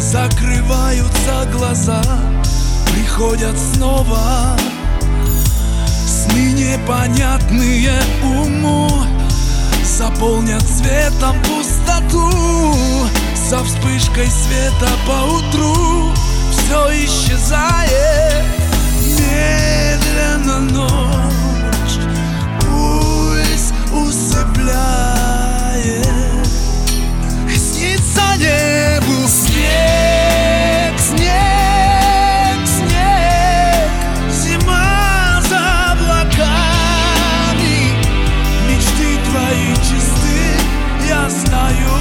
Закрываются глаза, приходят снова сны непонятные уму, заполнят светом пустоту. Со вспышкой света поутру все исчезает. Медленно ночь пульс усыпляет. И снится небу снег, снег, снег. Зима за облаками. Мечты твои чисты, я знаю.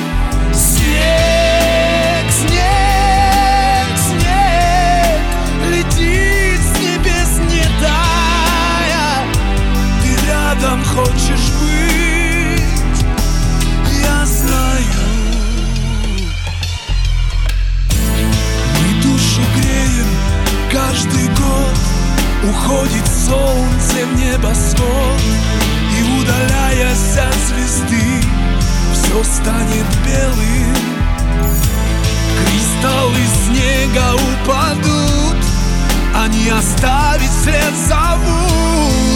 Снег, снег, снег летит с небес, не тая. Ты рядом хочешь быть, я знаю. Мы душу греем каждый год. Уходит солнце в небосвод, и, удаляясь от звезды, все станет белым. Кристаллы снега упадут, они оставить след зовут.